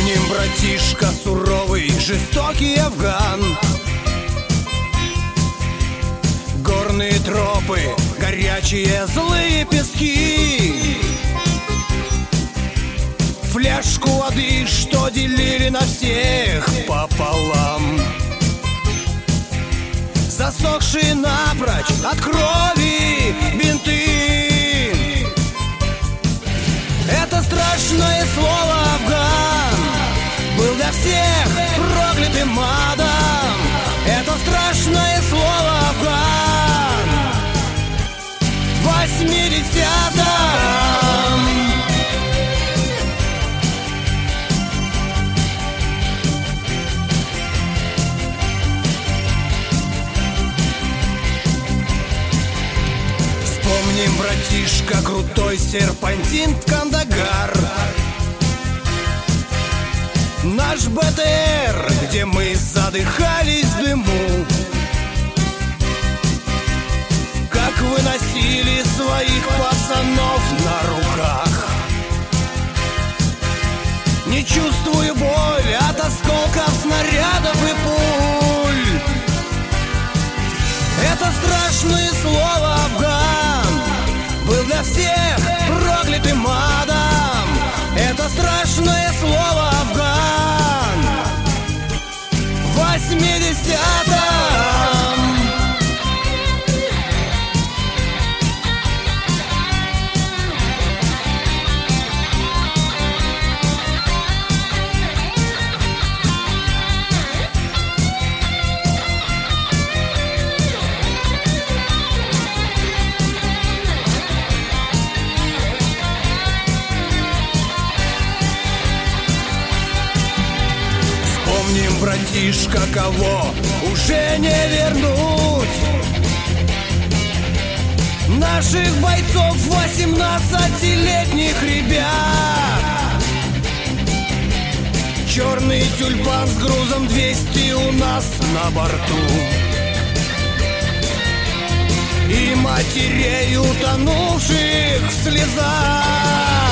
Вспомним, братишка, суровый, жестокий Афган. Горные тропы, горячие злые пески, фляжку воды, что делили на всех пополам, засохшие напрочь от крови бинты. Это страшное слово «Афган» был для всех проклятым адом. Это страшное слово «Афган» в 80-м. Вспомним, братишка, крутой серпантин в Кандагар, наш БТР, где мы задыхались в дыму, как выносили своих пацанов на руках. Не чувствую боль от осколков снарядов и пуль. Это страшное слово «Афган» был для всех проклятым адом. Это страшное слово «Афган» в 80-м. Вспомним, братишка, кого уже не вернуть, наших бойцов, 18-летних ребят. Черный тюльпан с грузом 200 у нас на борту, и матерей, утонувших в слезах.